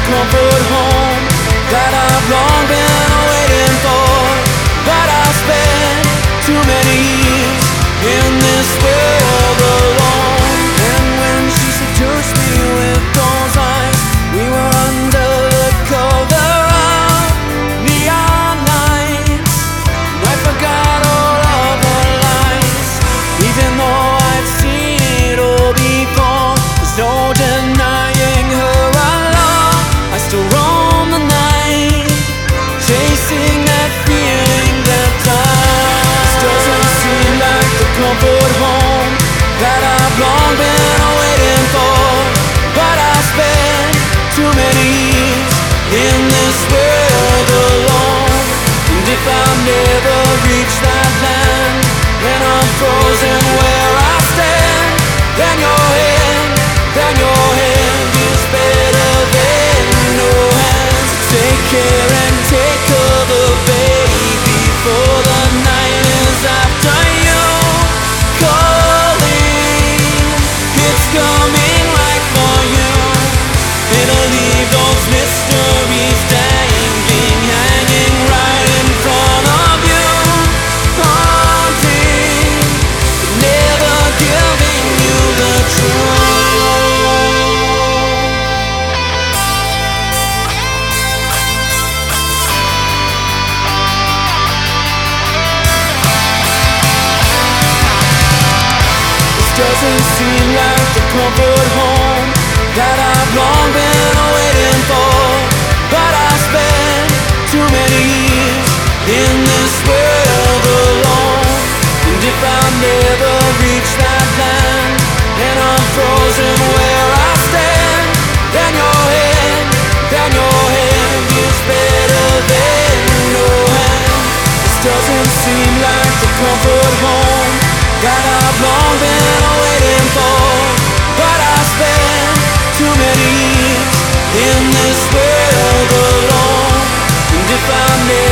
comfort home that I've long been waiting for. But I spent too many years in this world alone. And when she seduced me with those eyes, we were under the cover of neon lights. And I forgot all of her lies, even though I'd seen it all before. There's no denying her alone. I still roam the night, chasing that feeling that dies. This doesn't seem like the comfort home that I've long been waiting for. But I spent too many years in this world alone. And if I never reach that land, then I'm frozen where I stand. Then your hand is better than no hands. Take care and take cover, baby, for the night is after you calling. It's coming right for you. It'll leave those mysteries dangling, hanging right in front of you, haunting, never giving you the truth. Doesn't seem like the comfort home that I've long been waiting for. But I spent too many years in this world alone. And if I never reach that land, and I'm frozen where I stand, then your hand is better than no hand. This doesn't seem like the comfort home that I've long been waiting for. But I spent too many years in this world alone. And if I never